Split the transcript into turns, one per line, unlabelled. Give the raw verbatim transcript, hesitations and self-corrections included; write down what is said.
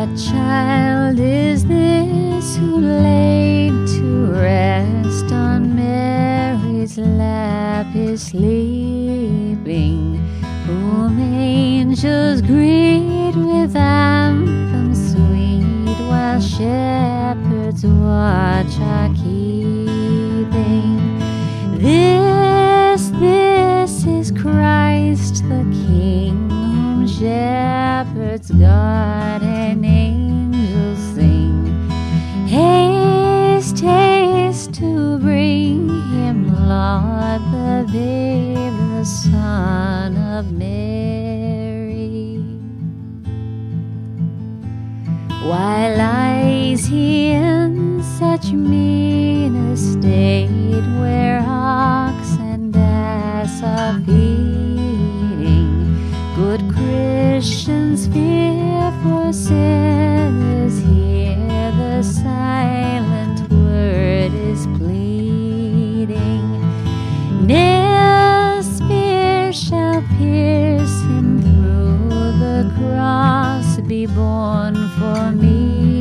What child is this who laid to rest on Mary's lap is sleeping, whom angels greet with anthems sweet, while shepherds watch are keeping? This, this is Christ the King, whom shepherds guard and angels sing. Haste, haste to bring him, Lord, the babe, the Son of Mary. Why lies he in such mean estate, where ox and ass are feeding? Good Christians fear for sinners, hear the silent word is pleading. Nail spear shall pierce him through, the cross be borne for me.